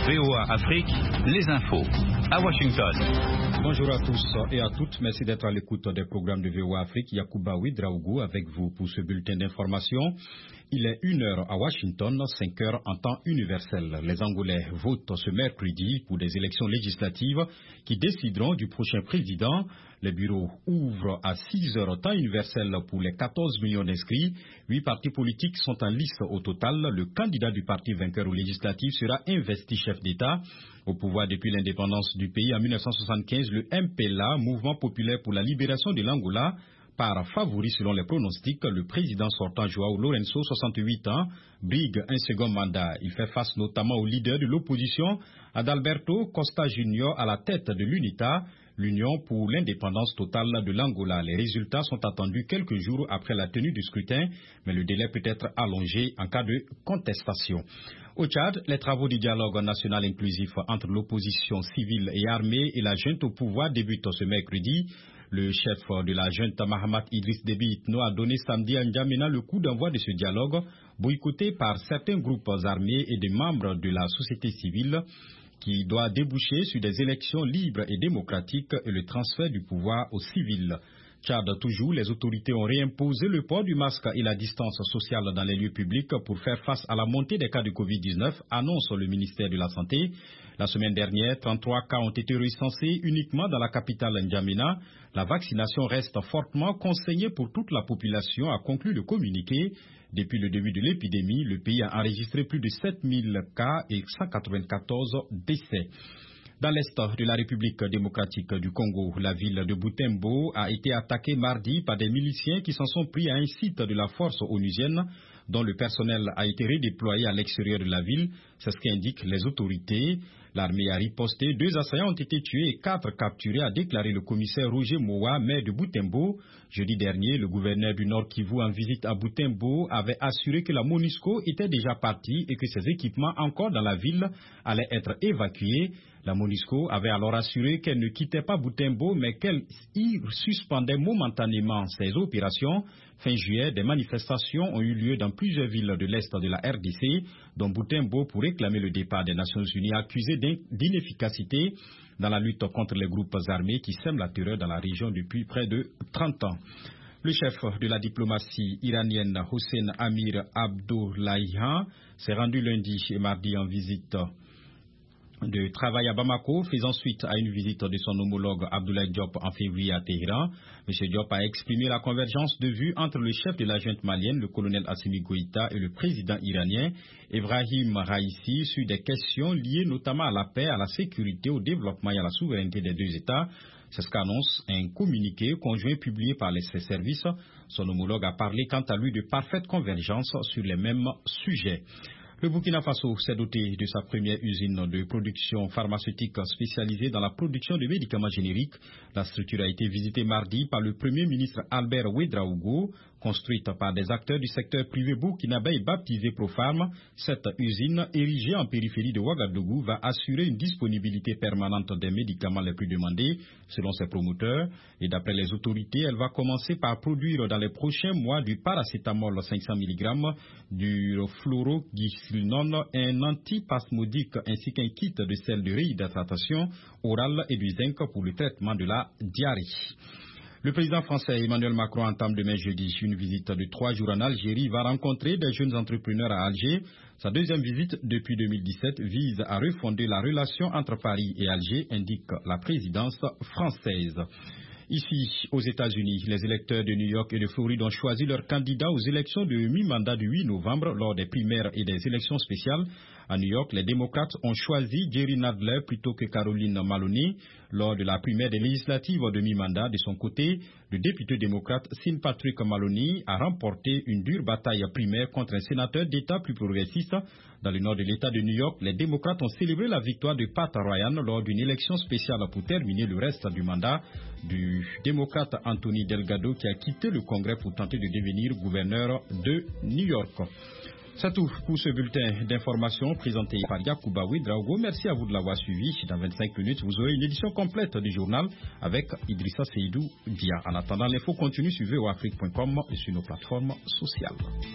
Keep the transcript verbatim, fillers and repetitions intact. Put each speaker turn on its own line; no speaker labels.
V O A Afrique, les infos, à Washington.
Bonjour à tous et à toutes, merci d'être à l'écoute des programmes de V O A Afrique. Yacouba Ouedraogo avec vous pour ce bulletin d'information. Il est une heure à Washington, cinq heures en temps universel. Les Angolais votent ce mercredi pour des élections législatives qui décideront du prochain président. Les bureaux ouvrent à six heures temps universel pour les quatorze millions d'inscrits. Huit partis politiques sont en liste au total. Le candidat du parti vainqueur aux législatives sera investi chef d'État. Au pouvoir depuis l'indépendance du pays en mille neuf cent soixante-quinze, le M P L A, Mouvement populaire pour la libération de l'Angola, par favori selon les pronostics, le président sortant João Lourenço, soixante-huit ans, brigue un second mandat. Il fait face notamment au leader de l'opposition, Adalberto Costa Junior, à la tête de l'UNITA, l'Union pour l'indépendance totale de l'Angola. Les résultats sont attendus quelques jours après la tenue du scrutin, mais le délai peut être allongé en cas de contestation. Au Tchad, les travaux du dialogue national inclusif entre l'opposition civile et armée et la junte au pouvoir débutent ce mercredi. Le chef de la junte, Mahamat Idriss Déby Itno, a donné samedi à N'Djamena le coup d'envoi de ce dialogue, boycotté par certains groupes armés et des membres de la société civile, qui doit déboucher sur des élections libres et démocratiques et le transfert du pouvoir aux civils. Tchad toujours, les autorités ont réimposé le port du masque et la distance sociale dans les lieux publics pour faire face à la montée des cas de covid dix-neuf, annonce le ministère de la Santé. La semaine dernière, trente-trois cas ont été recensés uniquement dans la capitale N'Djamena. La vaccination reste fortement conseillée pour toute la population, a conclu le communiqué. Depuis le début de l'épidémie, le pays a enregistré plus de sept mille cas et cent quatre-vingt-quatorze décès. Dans l'est de la République démocratique du Congo, la ville de Butembo a été attaquée mardi par des miliciens qui s'en sont pris à un site de la force onusienne dont le personnel a été redéployé à l'extérieur de la ville. C'est ce qu'indiquent les autorités. L'armée a riposté, deux assaillants ont été tués et quatre capturés, a déclaré le commissaire Roger Moua, maire de Butembo. Jeudi dernier, le gouverneur du Nord Kivu en visite à Butembo avait assuré que la MONUSCO était déjà partie et que ses équipements encore dans la ville allaient être évacués. La MONUSCO avait alors assuré qu'elle ne quittait pas Butembo, mais qu'elle y suspendait momentanément ses opérations. Fin juillet, des manifestations ont eu lieu dans plusieurs villes de l'Est de la R D C, dont Butembo, pour réclamer le départ des Nations Unies, accusé d'inefficacité dans la lutte contre les groupes armés qui sèment la terreur dans la région depuis près de trente ans. Le chef de la diplomatie iranienne, Hossein Amir Abdollahian, s'est rendu lundi et mardi en visite de travail à Bamako, faisant suite à une visite de son homologue Abdoulaye Diop en février à Téhéran. M. Diop a exprimé la convergence de vues entre le chef de la junte malienne, le colonel Assimi Goïta, et le président iranien, Ebrahim Raïssi, sur des questions liées notamment à la paix, à la sécurité, au développement et à la souveraineté des deux États. C'est ce qu'annonce un communiqué conjoint publié par les services. Son homologue a parlé quant à lui de parfaite convergence sur les mêmes sujets. Le Burkina Faso s'est doté de sa première usine de production pharmaceutique spécialisée dans la production de médicaments génériques. La structure a été visitée mardi par le Premier ministre Albert Ouedraogo, construite par des acteurs du secteur privé burkinabé et baptisée Propharm. Cette usine, érigée en périphérie de Ouagadougou, va assurer une disponibilité permanente des médicaments les plus demandés, selon ses promoteurs. Et d'après les autorités, elle va commencer par produire dans les prochains mois du paracétamol cinq cents milligrammes, du fluoroguicinone, un antipasmodique ainsi qu'un kit de sel de réhydratation orale et du zinc pour le traitement de la diarrhée. Le président français Emmanuel Macron entame demain jeudi une visite de trois jours en Algérie. Il va rencontrer des jeunes entrepreneurs à Alger. Sa deuxième visite depuis deux mille dix-sept vise à refonder la relation entre Paris et Alger, indique la présidence française. Ici, aux États-Unis, les électeurs de New York et de Floride ont choisi leurs candidats aux élections de mi-mandat du huit novembre lors des primaires et des élections spéciales. À New York, les démocrates ont choisi Jerry Nadler plutôt que Caroline Maloney lors de la primaire des législatives de mi-mandat. De son côté, le député démocrate Sean Patrick Maloney a remporté une dure bataille primaire contre un sénateur d'État plus progressiste. Dans le nord de l'État de New York, les démocrates ont célébré la victoire de Pat Ryan lors d'une élection spéciale pour terminer le reste du mandat du démocrate Anthony Delgado qui a quitté le Congrès pour tenter de devenir gouverneur de New York. C'est tout pour ce bulletin d'information présenté par Yacouba Ouedraogo. Merci à vous de l'avoir suivi. Dans vingt-cinq minutes, vous aurez une édition complète du journal avec Idrissa Seydou Dia. En attendant, l'info continue sur v o afrique point com et sur nos plateformes sociales.